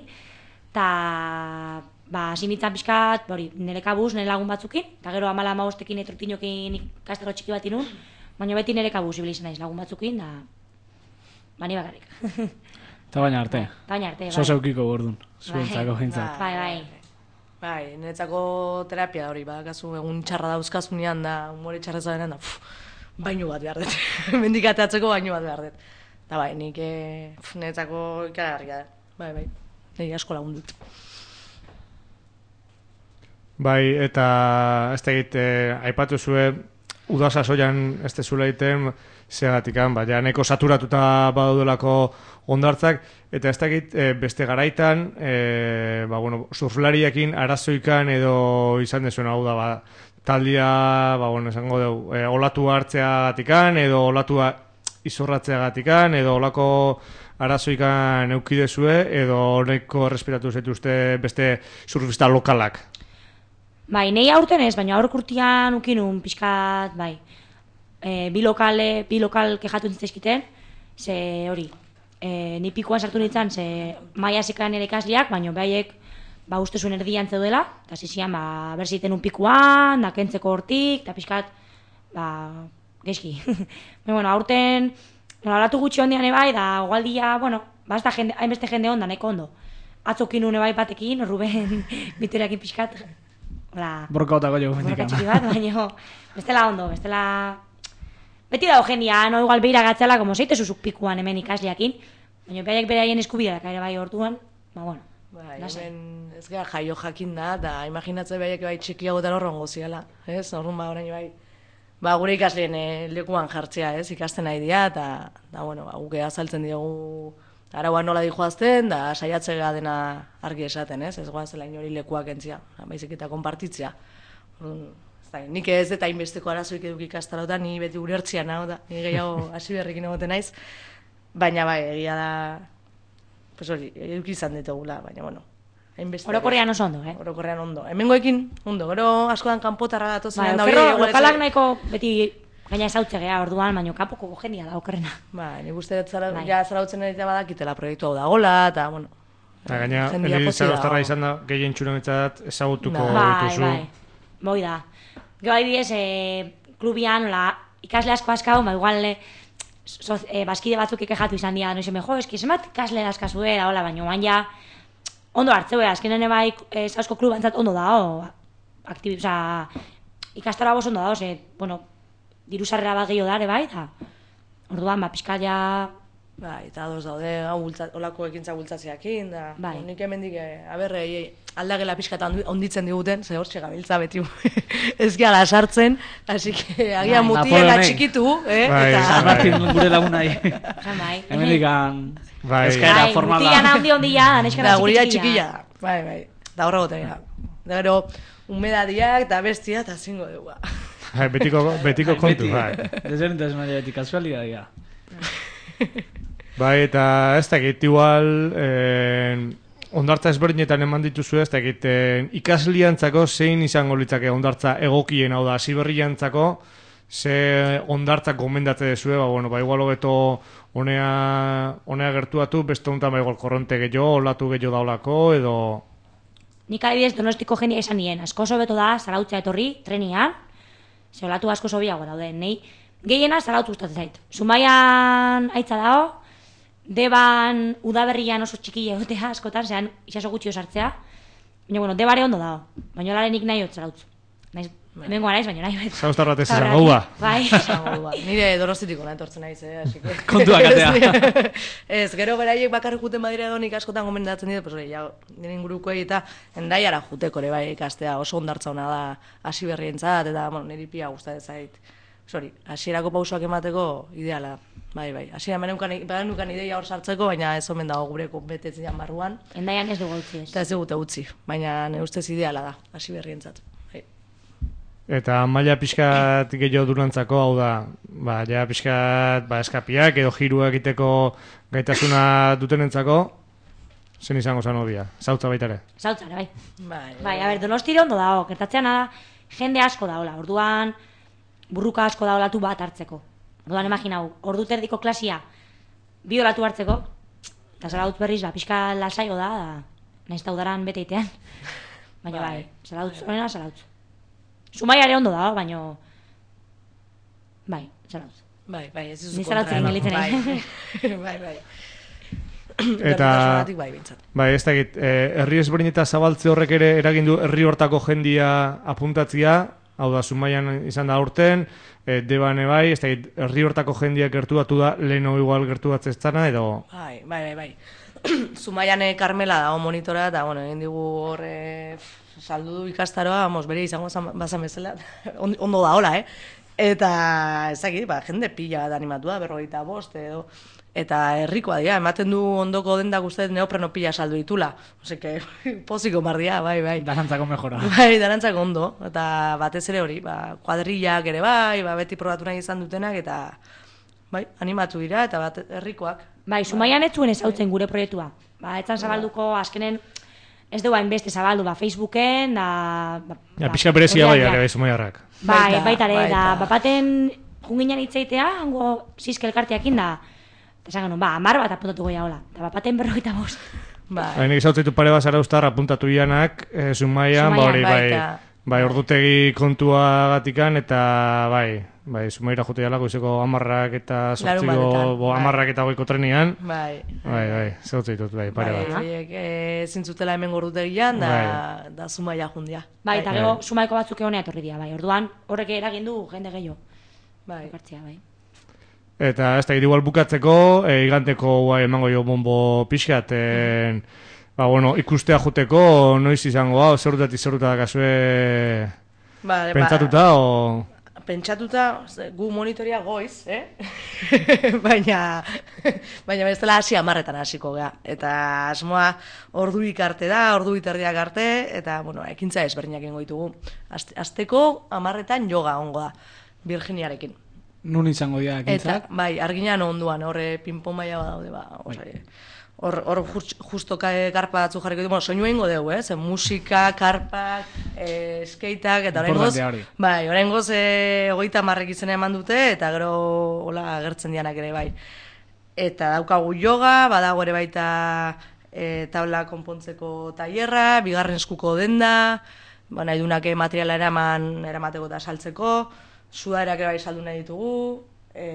eta sinitzen pixkat, nire kabuz, nire lagun batzukin, eta gero 14-15 Troitinokin ikastaro txiki bat inun, baina beti nire kabuz ibilizan naiz lagun batzukin, da ni bakarrik. Eta baina arte. Bai. Soseukiko gordun, zuentzako jintzat. Bai, niretzako terapia hori, badakazu egun txarra dauzkazunean da, humore txarra zabenean da, baino bat behar dut. Mendikateatzeko baino bat behar dut. Eta bai, nik niretzako ikaragarria da. Bai, nire asko lagun dut. Bai, eta ez da egite, aipatu zuen, udasa soian ez tezula egiten, segatikan, ja neko saturatuta badaudelako ondartzak, eta ez dakit beste garaitan, surflariakin arazoikan edo izan dezuen hau da, taldia, esango dugu, olatu hartzeagatikan, edo olatua izorratzeagatikan, edo olako arazoikan eukidezue, edo neko respetatu zetuzte beste surfista lokalak. Bai, nahi aurten ez, baina aurrek urtean ukinun pixkat, bai. Bi lokal kejatu nintzizkiten, ze hori, ni pikuan sartu nintzen, ze maia zikan ere ikasliak, baina behaiek uste zuen erdian zeudela, eta zizian berziten un pikuan, da kentzeko hortik, eta pixkat, geizki. Baina, aurten, alatu gutxi hondian ebai, da goaldia, basta hainbeste jende onda, nahiko ondo. Atzokin une bai batekin, Ruben biterakin pixkat, borkautako jo. Borka txiki bat, baina bestela ondo, bestela... Beti dago jendia, no igual behira gatzela, como zeite zuzuk pikuan hemen ikasliakin, baina behaiek beraien eskubideak ere bai hortuan, Bai, hemen ez gara jaio jakin da, eta imaginatze behaiek bai txikiagotan horren goziala, ez? Horren orain bai, gure ikasleen lekuan jartzea, ez? Ikasten nahi dira, eta guke azaltzen diogu arauan nola dijoazten, da saiatzea dena argi esaten, ez? Ez goazela inori lekuak entzia, baizik eta konpartitzea. nik ez eta hainbesteko arazoik eduk ikastarotan, ni beti ulertzian hau da, ni gehiago hasi berrekin egoten naiz, baina bai, egia da, pues hori, eduk izan ditugula, baina bueno, hainbeste. Orokorrean oso ondo, Orokorrean ondo. Hemengoekin, ondo, gero askotan kanpotarra datozenean da. Okerro, lokalak nahiko beti gaina ezautze geha orduan, baina kapoko jendia da okerrena. Ba, nik uste dut zarautzen egitea badakitela proiektu hau dagola, eta bueno. Eta gaina, heli zaroztarra izan da, gehien txunametzat ezagutuko dituzu. Boi da. Gero adibidez, klubian, ikasle asko askau, igual baskide batzuk ikejatu izan dira, noiz jo, eski zemat ikasle askazue, da hola, baina oan ja, ondo hartzeu, azkenen bai, zausko klubantzat ondo da, ikastara bos ondo da, bueno, diru sarrera bat gehiago dare bai, eta orduan, pixka ja... Bai, eta ados daude, holako ekintza bultzatzeakin, da, nik hemendik, aldagela pixka eta onditzen diguten, ze hortxe gabiltza beti ez gehala sartzen, así que agian mutiela txikitu, eta... Zarratin gure lagunai. Hemendik eskaera formala. Mutian handi ondia, neskara txikilla. Bai, da horra gotea. Da gero, humedadiak eta bestia eta zingo dugu. Betiko kontu, bai. Desberdintasun maila beti, kasualitatea. Bai, eta ez dakit, igual, ondartza ezberdinetan eman dituzu ez dakit, ikasliantzako zein izango litzake ondartza egokien, hau da, hasi berriantzako, ze ondartza gomendatze dezue, igual hobeto honea gertuatu, beste honetan igual korronte gehiago, olatu gehiago daulako, edo... Nik adibidez Donostiko jendia esan nien, asko hobeto da, Zarautza etorri, trenian, ze olatu asko sobiago daude, nahi, gehiena Zarautu gustatzen zait. Zumaian aitza dago, Deban udaberrian oso txikile egotea askotan, zean isaso gutxi osartzea. Baina, Debare ondo dago. Baina larenik nahi hot Zarautz. Hemengoa naiz, baina nahi bet. Zauztar batez izango ba. Bai. Nire Donostitiko nahi tortzen naiz, así que... Kontuak atea. Ez, gero beraiek bakarrik juten badira edo nik askotan gomendatzen dira, pues nire ingurukoei eta endaiara juteko ere bai ikastea oso ondartza hona da hasi berrientzat, eta niri pia gustatzen zait. Hasierako pausoak emateko ideala. Bai, hasieran banukan ideia hor sartzeko, baina ez omen dago gure konpetetzian barruan. Endaian ez dugu utzi ez. Eta ez dugute utzi, baina ustez ideala da, hasi berrientzat. Eta maila pixkat gehiago durantzako, hau da, ja pixkat eskapiak edo jirua egiteko gaitasuna dutenentzako, zen izango zan hobia? Zautza baitare? Zautzare, bai. Donostira ondo dago, gertatzean da, jende asko daola, orduan burruka asko daolatu bat hartzeko. Orduan imaginau, ordu terdiko klasia bi olatu hartzeko, eta Zarautz berriz, pixka lasaio da, nahiz da udaran beteitean. Baina bai, Zarautz, horrena Zarautz. Zumaia ere ondo da, baina... Bai, Zarautz. Bai, ez izuzu kontra. Ni Zarautzen ingelitzen egin. Bai. Bai, ez dakit, herri ezberdin eta zabaltze horrek ere eragindu herri hortako jendia apuntatzia, hau da, Zumaian izan da aurten, Debane bai, ez dakit, herri hortako jendia gertuatu da, leheno igual gertuatzeztana, edo... Bai. Zumaian Carmela dago monitora, eta, egin digu horre... saldu du ikastaroa, bere izango bazan bezala, ondo da hola, Eta, ezakit, jende pila bat animatua, 45 edo, eta herrikoa dira, ematen du ondoko dendak uste neopreno pila saldu ditula. Ose que, poziko mardia, bai. Darantzako mejora. Bai, darantzako ondo, eta batez ere hori, kuadrillak ere bai, beti probatu nahi izan dutenak, eta, bai, animatu dira, eta herrikoak. Bai, Zumaian ez zuen ezautzen gure proiektua. Etzan zabalduko, azkenen, ez dugu hainbeste zabaldu, Facebooken, da... Pixka berezia bai, ere, Zumaiarrak. Bai, baitare, da, bapaten junginan hitzeitea, hango zizke elkarteakin da, eta esan genuen, 10 bat apuntatu goia hola, eta bapaten 45. Nik izautzeitu pare bat Zarauztar apuntatu ianak, Zumaian, bai, ordutegi kontua gatikan, eta bai, Zumaira jute jalako izeko 10 eta 10 eta goiko trenian. Bai, zautzeitut, pare bat. Bai, zintzutela hemen gordutegian, da Zumaia jundia. Bai, eta gero Zumaiko batzuk egonea etorri dira, bai, orduan horrek eragindu jende gehiago. Bai. Eta ez da, igual bukatzeko, iganteko emango jo bombo pixkat, ikustea juteko, noiz izango, zerrutatik zerrutak azue pentsatuta, o... pentsatuta, gu monitoria goiz, baina bestela hasi 10:00 hasiko gea. Eta asmoa orduik arte da, ordu iterdiak arte, eta, bueno, ekintza ezberdinak egingo ditugu. Asteko 10:00 yoga ongo da, Virginiarekin. Nun izango dira ekintzak? Eta, bai, Arginan onduan, horre pinpon maila badaude, hor justo karpa batzu jarriko ditu, soinu egingo dugu, zen musika, karpak, skeitak, eta oraingoz 30 izena eman dute, eta gero hola agertzen dianak ere bai. Eta daukagu yoga, badago ere baita tabla konpontzeko tailerra, bigarren eskuko denda, nahi dunak materiala eramateko eta saltzeko, sudaderak ere bai saldu nahi ditugu,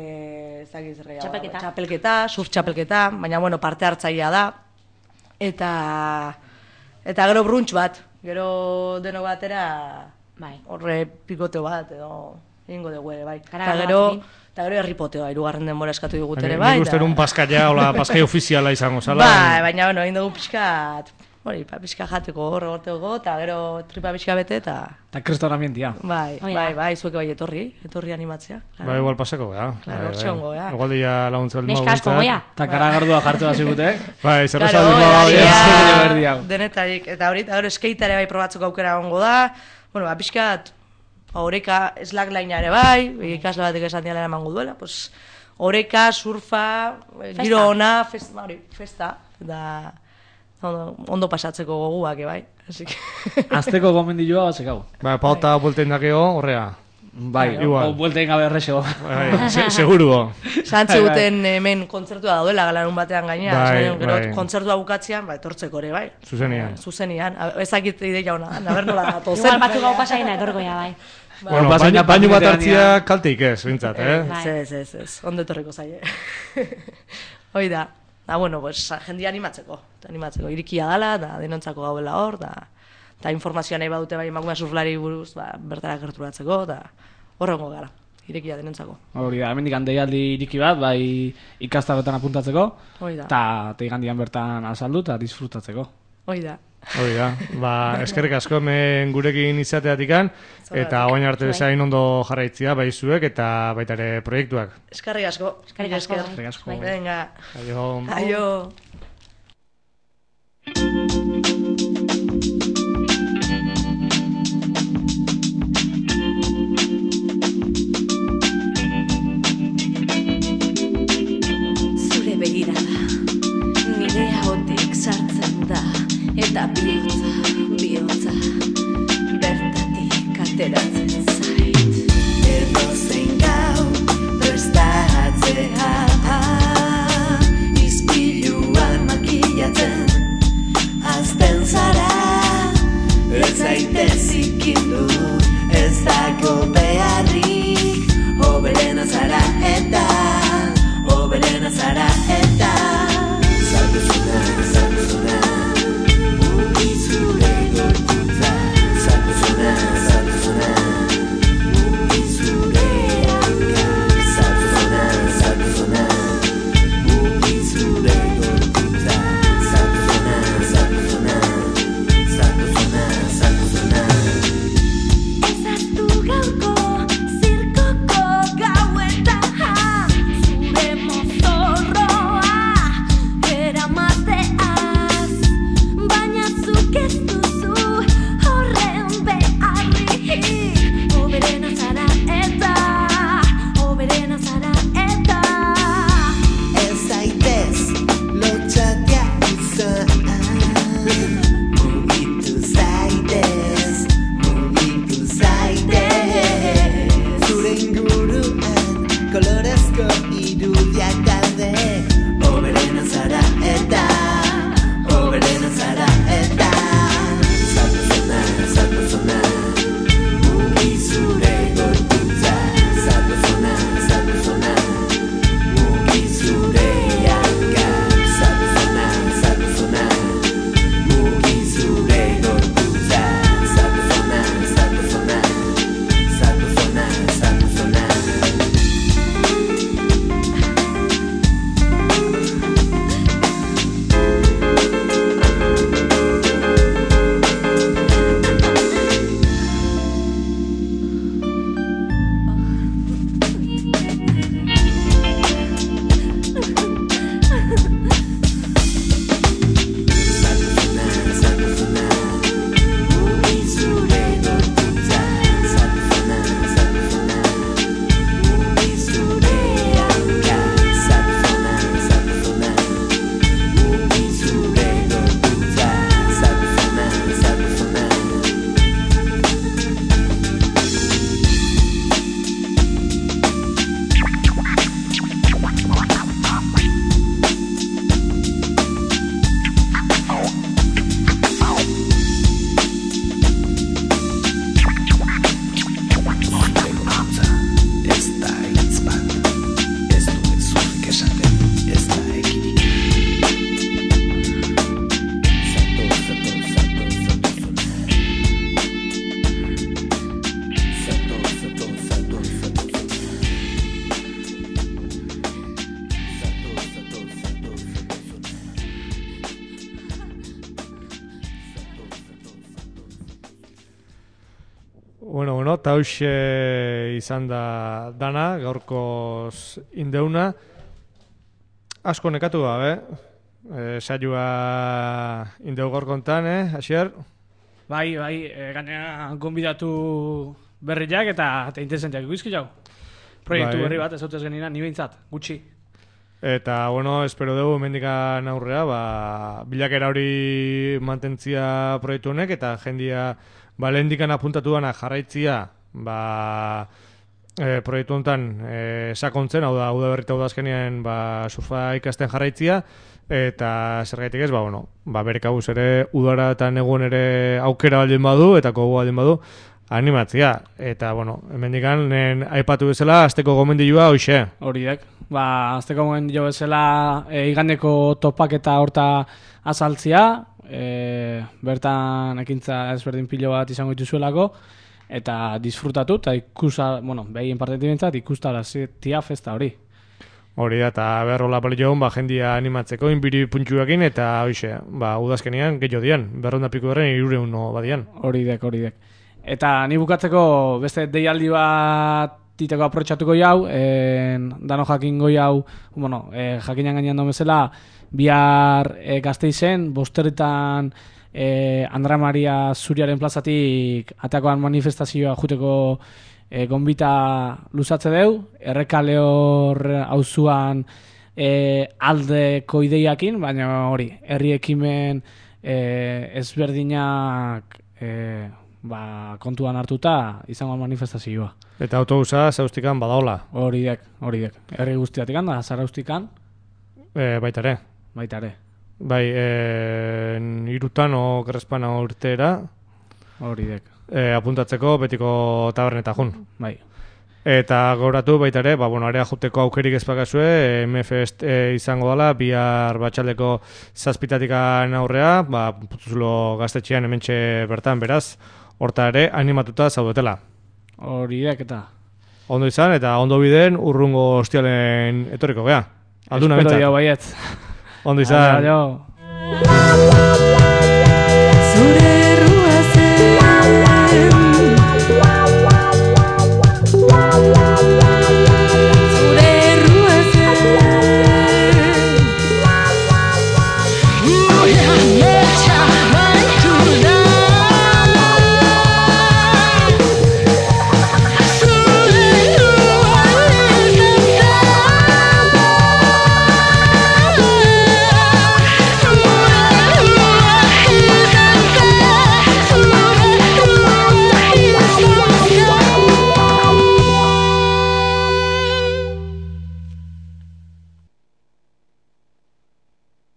txapelketa, surf txapelketa, baina bueno, parte hartzailea da. Eta gero bruntx bat, gero denok batera horre pikoteo bat edo egingo dugu ere, bai. Eta gero herripoteo, 3. denbora eskatu digut ere, bai. Nik uste un paskaia, paskai ofiziala izango zala. Bai, baina bueno, egin dugu pixkat, pixka jateko, horregorteko, eta gero tripa pixka bete, eta... Eta kriston ambientia. Bai, zueke bai etorri animatzea. Bai, igual pasako, ja. Claro, hortxe hongo, ja. Igual dia laguntza baldin Neska asko, goia. Eta karagardua jartu da zigutek. Bai, zerreza dut denetarik, eta hori, gero skateare bai probatzeko aukera hongo da. Bueno, pixkat, oreka slacklinea ere bai, ikasle batek esan diala emango duela, pues, oreka, surfa, giro ona, festa, da... ondo pasatzeko goguak, bai. Azteko gomendioa bat zekau. Bai, pauta buelten dakeo, horrea. Bai, buelten gabe errexo. Seguru. Zantziguten hemen kontzertua daudela galarun batean gaina. Gero kontzertua bukatzean, etortzeko ere, bai. Zuzenian. Ezakit ideia hona, naber nola datozen. Igual batzuk gau pasaina etorko ja, bai. Bueno, baino bat hartzia kalteik ez, bintzat, Ez, ondo etorriko zaie. Hoi da. Bueno, pues, jendia animatzeko, irikia dala, da denontzako gaudela hor, da informazioa nahi badute bai emakumea surflari buruz, bertara gerturatzeko, da horrengo gara, irikia denontzako. Hori da, hemendik deialdi iriki bat, bai ikastaroetan apuntatzeko, eta igandian bertan azaldu eta disfrutatzeko. Hoi da. Eskerrik asko hemen gurekin izateatikan, eta oain arte bezain ondo jarraitzia bai zuek eta baita ere proiektuak. Eskerrik asko. Venga. Aio. Zure begirada, nire ahotik sartzen da. Eta bihotza, bertatik ateratzen zait. Edozein gau prestatzea, izpilua eta hauxe izan da dana, gaurkoz indeuna. Asko nekatu gabe, saioa indeu gaurkontan, Asier? Bai, gainera gonbidatu berriak eta interesanteak ikuski jau. Proiektu berri bat, ez hautez genina, ni behintzat, gutxi. Eta, bueno, espero dugu mendikan aurrea, bilakera hori mantentzia proiektu honek, eta jendia lehendikan apuntatu dana jarraitzia, proiektu honetan sakontzen, hau da berrita udazkenean surfa ikasten jarraitzia, eta zergaitik ez, bere kabuz ere udara eta neguan ere aukera baldin badu, eta kogu baldin badu, animatzia. Eta, hemendikan aipatu bezala, azteko gomendioa hoxe. Horiek. Azteko gomendio bezala igandeko topak eta horta azaltzia, bertan ekintza ezberdin pilo bat izango dituzuelako, eta disfrutatu, eta behien partetibentzat ikustara zitia festa hori. Hori da, eta berrola balio hon, jendia animatzeko, inbiri puntxuakin, eta hoxe, udazkenean gehiago dian, berronda piko erren 300 badian. Horidek. Eta ni bukatzeko beste deialdi bat diteko aprotxatuko jau, dano jakingo jau, jakinan gainean da bezala, bihar Gasteizen, bosterritan Andra Maria Zuriaren plazatik atakoan manifestazioa juteko gonbita luzatze deu, Errekale hor auzuan aldeko ideiakin, baina hori, herri ekimen ezberdinak kontuan hartuta izango manifestazioa. Eta autobusa Zaraustikan badaola. Horiek. Herri guztiatikan da, Zaraustikan. Baita ere. Bai, irutan o Krespana urtera. Horiek. Apuntatzeko betiko tabernetajun. Bai. Eta gauratu baita ere, area juteko aukerik ezpakazue, MFest izango dela, bihar batxaldeko 7:00 aurrea, Putzulo gaztetxean hementxe bertan, beraz, horta ere animatuta zaudetela. Horiek eta. Ondo izan, eta ondo biden urrungo ostialen etorriko gea. Alduna Espero jau baiet. Ondo izan. Adio.